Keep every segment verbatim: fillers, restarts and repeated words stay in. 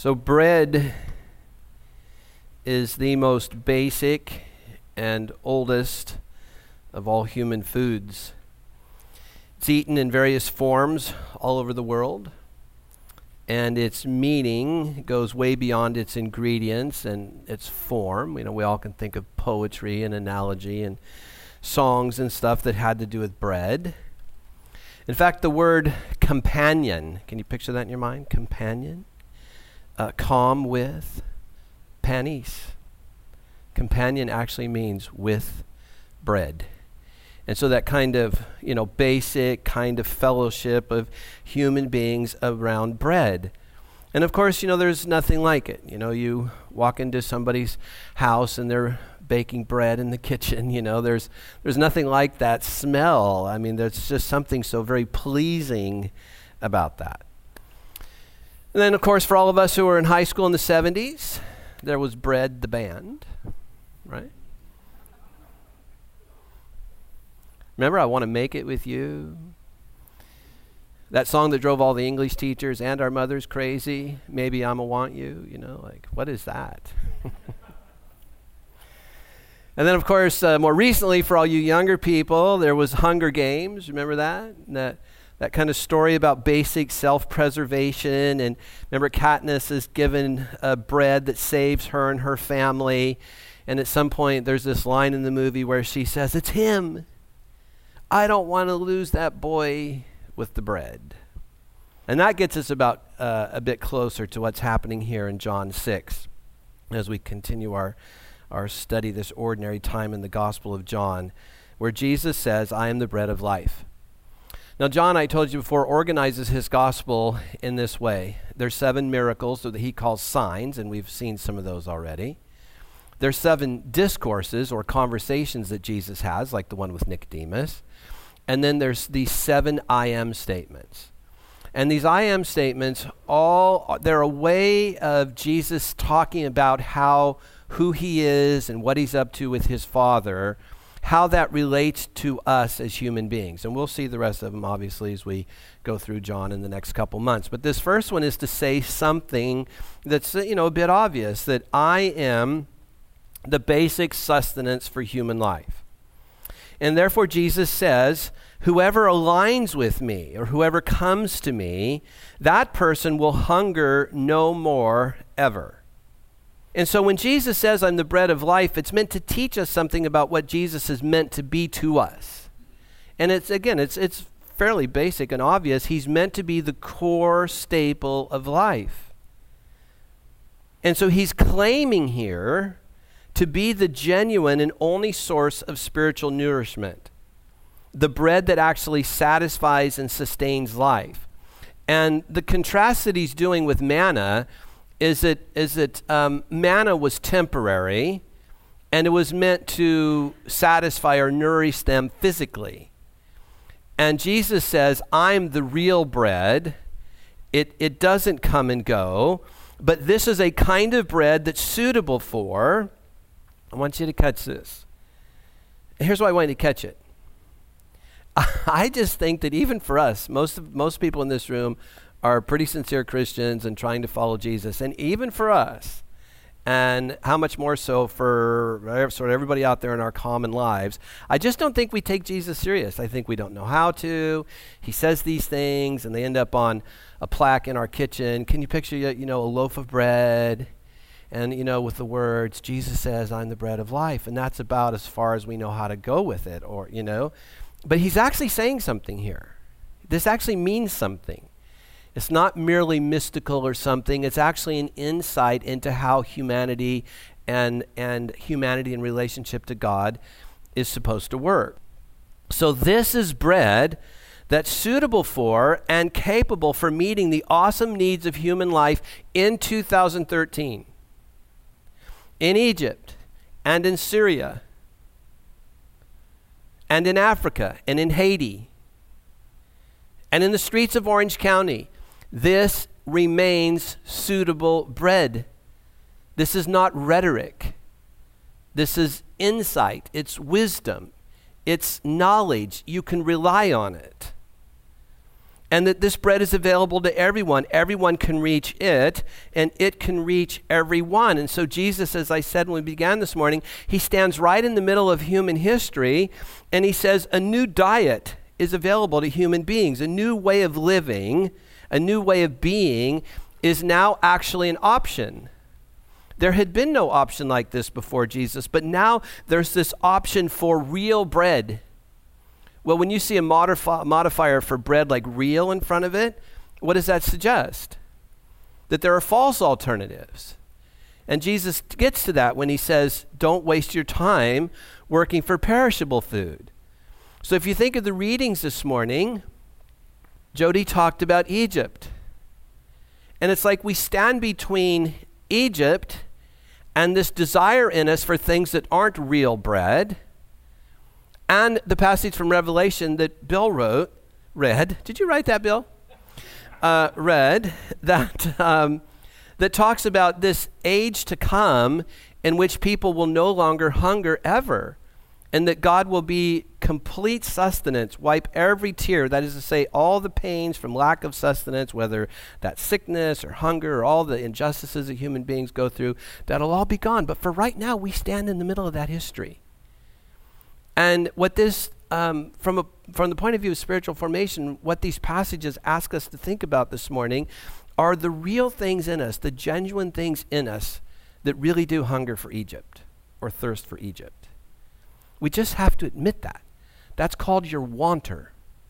So bread is the most basic and oldest of all human foods. It's eaten in various forms all over the world, and its meaning goes way beyond its ingredients and its form. You know, we all can think of poetry and analogy and songs and stuff that had to do with bread. In fact, the word companion, can you picture that in your mind? Companion? Uh, calm with, panis. Companion actually means with bread. And so that kind of, you know, basic kind of fellowship of human beings around bread. And of course, you know, there's nothing like it. You know, you walk into somebody's house and they're baking bread in the kitchen, you know, there's there's nothing like that smell. I mean, there's just something so very pleasing about that. And then, of course, for all of us who were in high school in the seventies, there was Bread the band, right? Remember, I Want to Make It With You? That song that drove all the English teachers and our mothers crazy, Maybe I'ma Want You, you know, like, what is that? And then, of course, uh, more recently, for all you younger people, there was Hunger Games. Remember that? That that kind of story about basic self-preservation. And remember, Katniss is given uh, bread that saves her and her family. And at some point, there's this line in the movie where she says, "It's him. I don't want to lose that boy with the bread." And that gets us about uh, a bit closer to what's happening here in John six as we continue our our study this ordinary time in the Gospel of John, where Jesus says, "I am the bread of life." Now, John, I told you before, organizes his gospel in this way. There's seven miracles that he calls signs, and we've seen some of those already. There's seven discourses or conversations that Jesus has, like the one with Nicodemus. And then there's these seven I am statements. And these I am statements, all they're a way of Jesus talking about how who he is and what he's up to with his Father, how that relates to us as human beings. And we'll see the rest of them, obviously, as we go through John in the next couple months. But this first one is to say something that's, you know, a bit obvious, that I am the basic sustenance for human life. And therefore, Jesus says, whoever aligns with me or whoever comes to me, that person will hunger no more ever. And so when Jesus says, I'm the bread of life, it's meant to teach us something about what Jesus is meant to be to us. And it's, again, it's it's fairly basic and obvious. He's meant to be the core staple of life. And so he's claiming here to be the genuine and only source of spiritual nourishment, the bread that actually satisfies and sustains life. And the contrast that he's doing with manna is that, is that um, manna was temporary, and it was meant to satisfy or nourish them physically. And Jesus says, I'm the real bread. It, it doesn't come and go, but this is a kind of bread that's suitable for, I want you to catch this. Here's why I want you to catch it. I just think that even for us, most of, most people in this room are pretty sincere Christians and trying to follow Jesus. And even for us, and how much more so for sort of everybody out there in our common lives, I just don't think we take Jesus serious. I think we don't know how to. He says these things, and they end up on a plaque in our kitchen. Can you picture, you know, a loaf of bread? And, you know, with the words, Jesus says, I'm the bread of life. And that's about as far as we know how to go with it, or, you know. But he's actually saying something here. This actually means something. It's not merely mystical or something. It's actually an insight into how humanity and, and humanity in relationship to God is supposed to work. So this is bread that's suitable for and capable for meeting the awesome needs of human life in two thousand thirteen. In Egypt and in Syria and in Africa and in Haiti and in the streets of Orange County, this remains suitable bread. This is not rhetoric. This is insight. It's wisdom. It's knowledge. You can rely on it. and that this bread is available to everyone. Everyone can reach it, and it can reach everyone. And so Jesus, as I said when we began this morning, he stands right in the middle of human history, and he says a new diet is available to human beings. A new way of living, a new way of being is now actually an option. There had been no option like this before Jesus, but now there's this option for real bread. Well, when you see a modifi- modifier for bread like real in front of it, what does that suggest? That there are false alternatives. And Jesus gets to that when he says, don't waste your time working for perishable food. So if you think of the readings this morning, Jody talked about Egypt. And it's like we stand between Egypt and this desire in us for things that aren't real bread, and the passage from Revelation that Bill wrote, read, did you write that, Bill? Uh, read, that, um, that talks about this age to come in which people will no longer hunger ever, and that God will be complete sustenance, wipe every tear, that is to say, all the pains from lack of sustenance, whether that's sickness or hunger or all the injustices that human beings go through, that'll all be gone. But for right now, we stand in the middle of that history. And what this, um, from a, from the point of view of spiritual formation, what these passages ask us to think about this morning are the real things in us, the genuine things in us that really do hunger for Egypt or thirst for Egypt. We just have to admit that. That's called your wanter.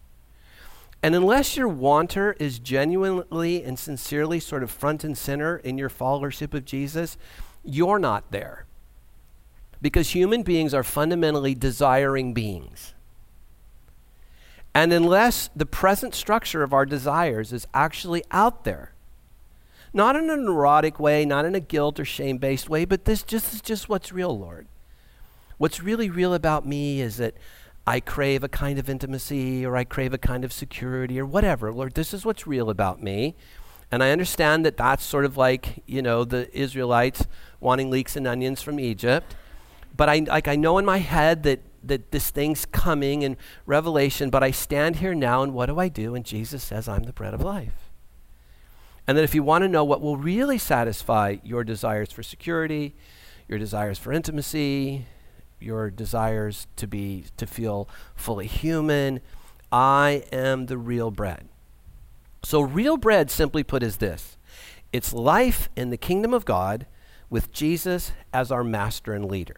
And unless your wanter is genuinely and sincerely sort of front and center in your followership of Jesus, you're not there. Because human beings are fundamentally desiring beings. And unless the present structure of our desires is actually out there, not in a neurotic way, not in a guilt or shame-based way, but this just is just what's real, Lord. What's really real about me is that I crave a kind of intimacy, or I crave a kind of security, or whatever. Lord, this is what's real about me. And I understand that that's sort of like, you know, the Israelites wanting leeks and onions from Egypt. But I like I know in my head that, that this thing's coming in Revelation, but I stand here now, and what do I do? And Jesus says, I'm the bread of life. And that if you want to know what will really satisfy your desires for security, your desires for intimacy, your desires to be to feel fully human, I am the real bread. So real bread, simply put, is this. It's life in the kingdom of God with Jesus as our master and leader.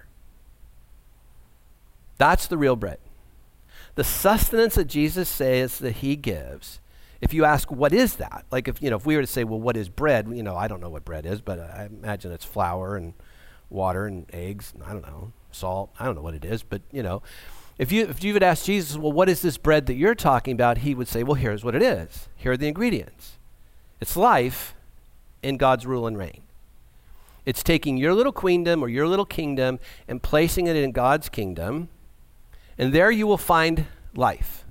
That's the real bread. The sustenance that Jesus says that he gives, if you ask what is that, like if you know if we were to say, well, what is bread? You know, I don't know what bread is, but I imagine it's flour and water and eggs, and I don't know, salt. I don't know what it is, but you know, if you if you would ask Jesus, well, what is this bread that you're talking about? He would say, well, here's what it is. Here are the ingredients. It's life in God's rule and reign. It's taking your little queendom or your little kingdom and placing it in God's kingdom, and there you will find life.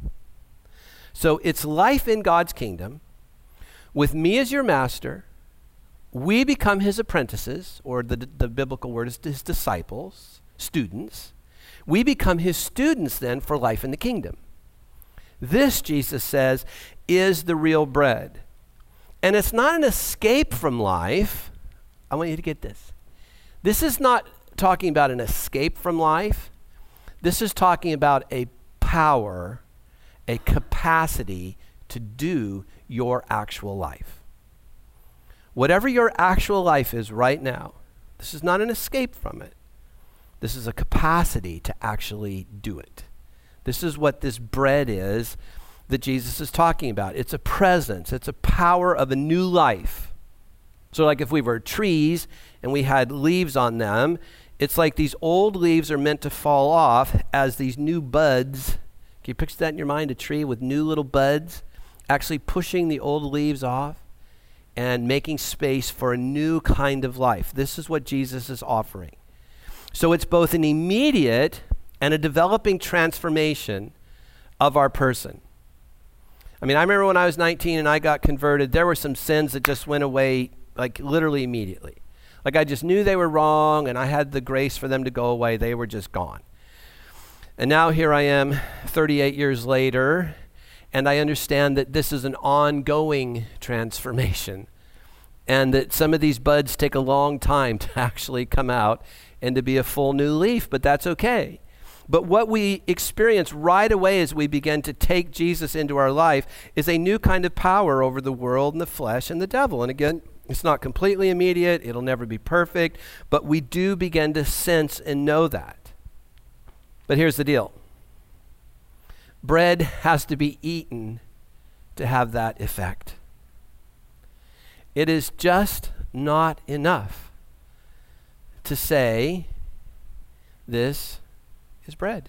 So it's life in God's kingdom. With me as your master, we become his apprentices, or the, the biblical word is his disciples, students. We become his students then for life in the kingdom. This, Jesus says, is the real bread. And it's not an escape from life. I want you to get this. This is not talking about an escape from life. This is talking about a power, a capacity to do your actual life. Whatever your actual life is right now, this is not an escape from it. This is a capacity to actually do it. This is what this bread is that Jesus is talking about. It's a presence. It's a power of a new life. So like if we were trees and we had leaves on them, it's like these old leaves are meant to fall off as these new buds. Can you picture that in your mind? A tree with new little buds actually pushing the old leaves off and making space for a new kind of life. This is what Jesus is offering. So it's both an immediate and a developing transformation of our person. I mean, I remember when I was nineteen and I got converted, there were some sins that just went away like literally immediately. Like I just knew they were wrong and I had the grace for them to go away. They were just gone. And now here I am thirty-eight years later, And I understand that this is an ongoing transformation, and that some of these buds take a long time to actually come out and to be a full new leaf, but that's okay. But what we experience right away as we begin to take Jesus into our life is a new kind of power over the world and the flesh and the devil. And again, it's not completely immediate. It'll never be perfect, but we do begin to sense and know that. But here's the deal. Bread has to be eaten to have that effect. It is just not enough to say, this is bread.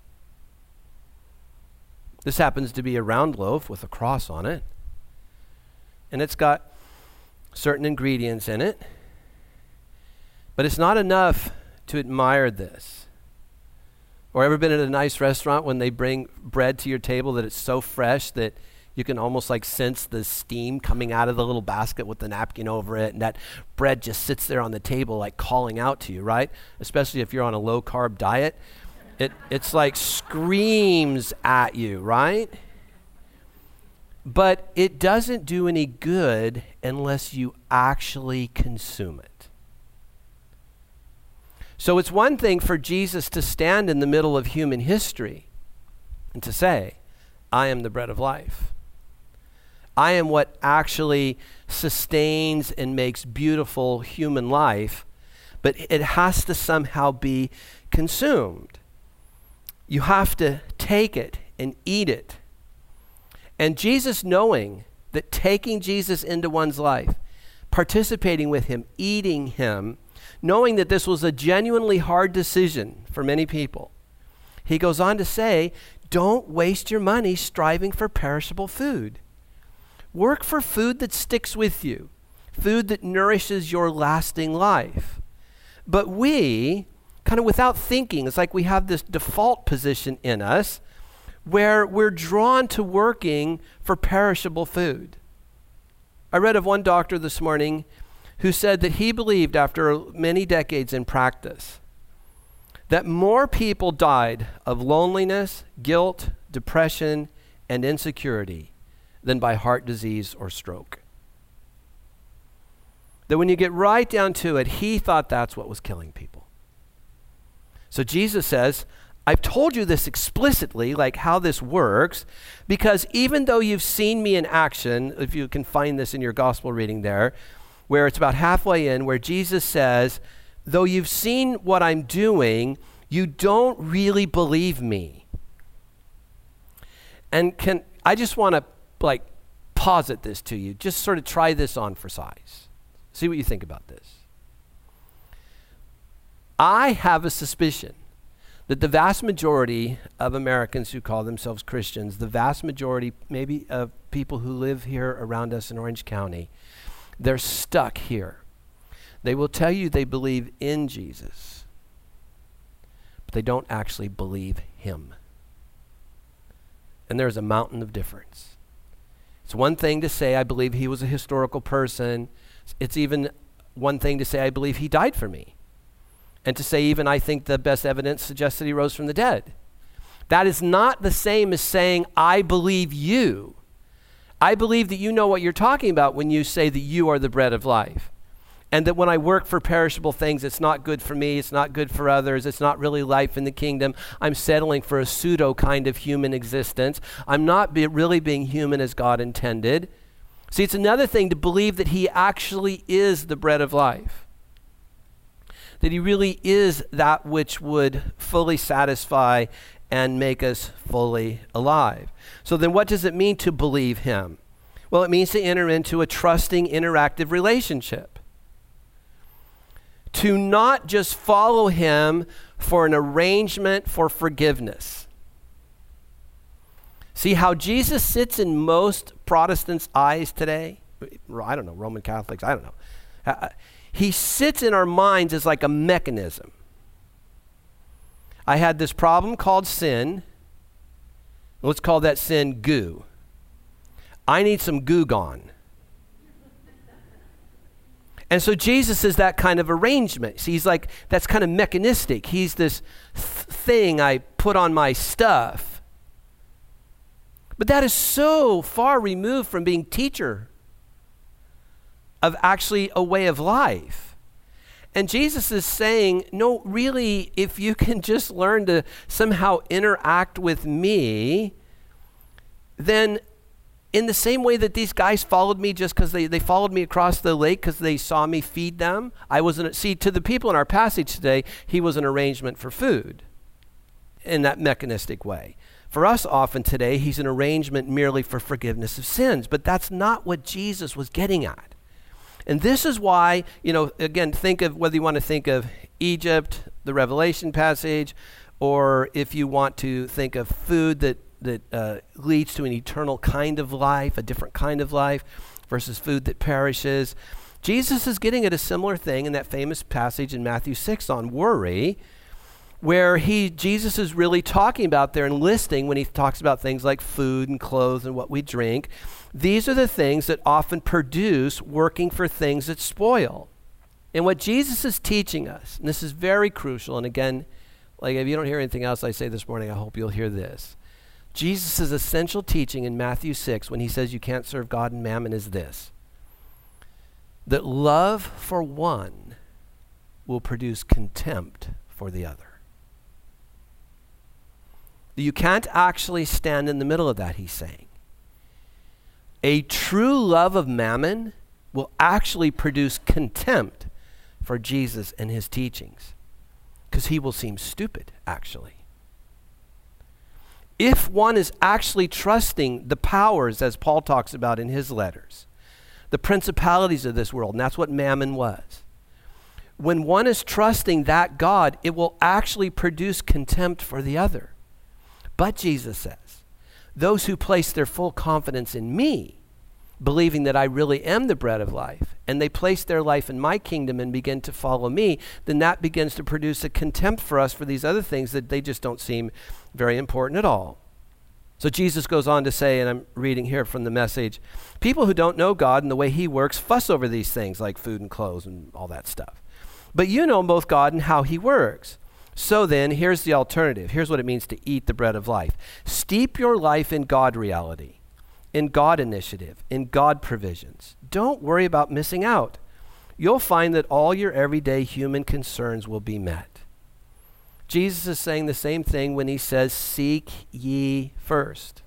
This happens to be a round loaf with a cross on it, and it's got certain ingredients in it, but it's not enough to admire this. Or ever been at a nice restaurant when they bring bread to your table that it's so fresh that you can almost like sense the steam coming out of the little basket with the napkin over it, and that bread just sits there on the table like calling out to you, right? Especially if you're on a low carb diet. It it's like screams at you, right? But it doesn't do any good unless you actually consume it. So it's one thing for Jesus to stand in the middle of human history and to say, I am the bread of life. I am what actually sustains and makes beautiful human life, but it has to somehow be consumed. You have to take it and eat it. And Jesus, knowing that taking Jesus into one's life, participating with him, eating him, knowing that this was a genuinely hard decision for many people, he goes on to say, don't waste your money striving for perishable food. Work for food that sticks with you, food that nourishes your lasting life. But we, kind of without thinking, it's like we have this default position in us where we're drawn to working for perishable food. I read of one doctor this morning who said that he believed after many decades in practice that more people died of loneliness, guilt, depression, and insecurity than by heart disease or stroke. That when you get right down to it, he thought that's what was killing people. So Jesus says, I've told you this explicitly, like how this works, because even though you've seen me in action, if you can find this in your gospel reading there, where it's about halfway in, where Jesus says, though you've seen what I'm doing, you don't really believe me. And can I just want to like posit this to you, just sort of try this on for size. See what you think about this. I have a suspicion that the vast majority of Americans who call themselves Christians, the vast majority maybe of people who live here around us in Orange County, they're stuck here. They will tell you they believe in Jesus, but they don't actually believe him. And there's a mountain of difference. It's one thing to say, I believe he was a historical person. It's even one thing to say, I believe he died for me. And to say even, I think the best evidence suggests that he rose from the dead. That is not the same as saying, I believe you. I believe that you know what you're talking about when you say that you are the bread of life. And that when I work for perishable things, it's not good for me, it's not good for others, it's not really life in the kingdom. I'm settling for a pseudo kind of human existence. I'm not be really being human as God intended. See, it's another thing to believe that he actually is the bread of life. That he really is that which would fully satisfy and make us fully alive. So then what does it mean to believe him? Well, it means to enter into a trusting, interactive relationship. To not just follow him for an arrangement for forgiveness. See how Jesus sits in most Protestants' eyes today? I don't know, Roman Catholics, I don't know. Uh, he sits in our minds as like a mechanism. I had this problem called sin. Let's call that sin goo. I need some goo gone. And so Jesus is that kind of arrangement. See, he's like, that's kind of mechanistic. He's this th- thing I put on my stuff. But that is so far removed from being teacher of actually a way of life. And Jesus is saying, no, really, if you can just learn to somehow interact with me, then in the same way that these guys followed me just because they, they followed me across the lake because they saw me feed them, I was an, see, to the people in our passage today, he was an arrangement for food in that mechanistic way. For us often today, he's an arrangement merely for forgiveness of sins, but that's not what Jesus was getting at. And this is why, you know, again, think of whether you want to think of Egypt, the Revelation passage, or if you want to think of food that that uh, leads to an eternal kind of life, a different kind of life, versus food that perishes. Jesus is getting at a similar thing in that famous passage in Matthew six on worry, where he Jesus is really talking about there and listing when he talks about things like food and clothes and what we drink. These are the things that often produce working for things that spoil. And what Jesus is teaching us, and this is very crucial, and again, like if you don't hear anything else I say this morning, I hope you'll hear this. Jesus' essential teaching in Matthew six when he says you can't serve God and mammon is this: that love for one will produce contempt for the other. You can't actually stand in the middle of that, he's saying. A true love of mammon will actually produce contempt for Jesus and his teachings, because he will seem stupid, actually. If one is actually trusting the powers, as Paul talks about in his letters, the principalities of this world, and that's what mammon was. When one is trusting that God, it will actually produce contempt for the other. But Jesus says, those who place their full confidence in me, believing that I really am the bread of life, and they place their life in my kingdom and begin to follow me, then that begins to produce a contempt for us for these other things that they just don't seem very important at all. So Jesus goes on to say, and I'm reading here from the Message, people who don't know God and the way he works fuss over these things like food and clothes and all that stuff. But you know both God and how he works. So then, here's the alternative. Here's what it means to eat the bread of life. Steep your life in God reality, in God initiative, in God provisions. Don't worry about missing out. You'll find that all your everyday human concerns will be met. Jesus is saying the same thing when he says, seek ye first.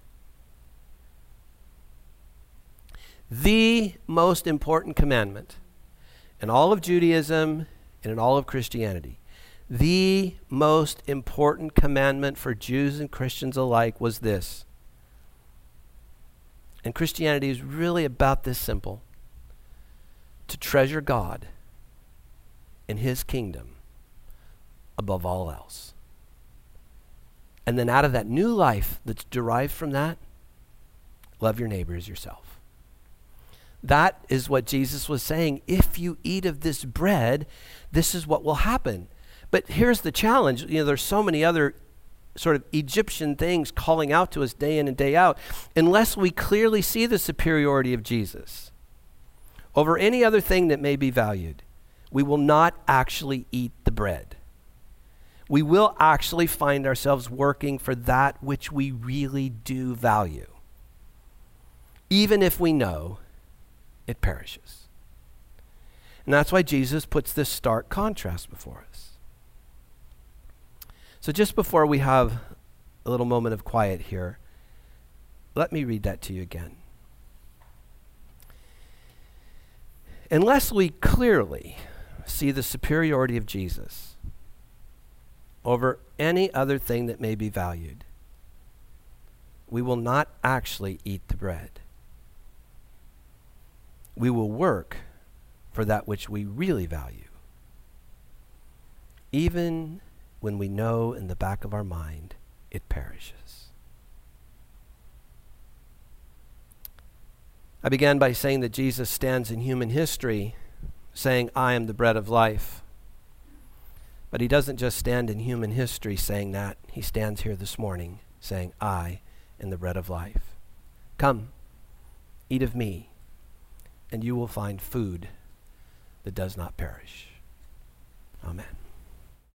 The most important commandment in all of Judaism and in all of Christianity, the most important commandment for Jews and Christians alike was this. And Christianity is really about this simple: to treasure God and his kingdom above all else. And then out of that new life that's derived from that, love your neighbor as yourself. That is what Jesus was saying. If you eat of this bread, this is what will happen. But here's the challenge. You know, there's so many other sort of Egyptian things calling out to us day in and day out. Unless we clearly see the superiority of Jesus over any other thing that may be valued, we will not actually eat the bread. We will actually find ourselves working for that which we really do value, even if we know it perishes. And that's why Jesus puts this stark contrast before us. So just before we have a little moment of quiet here, let me read that to you again. Unless we clearly see the superiority of Jesus over any other thing that may be valued, we will not actually eat the bread. We will work for that which we really value, even when we know in the back of our mind it perishes. I began by saying that Jesus stands in human history saying, I am the bread of life. But he doesn't just stand in human history saying that. He stands here this morning saying, I am the bread of life. Come, eat of me, and you will find food that does not perish. Amen.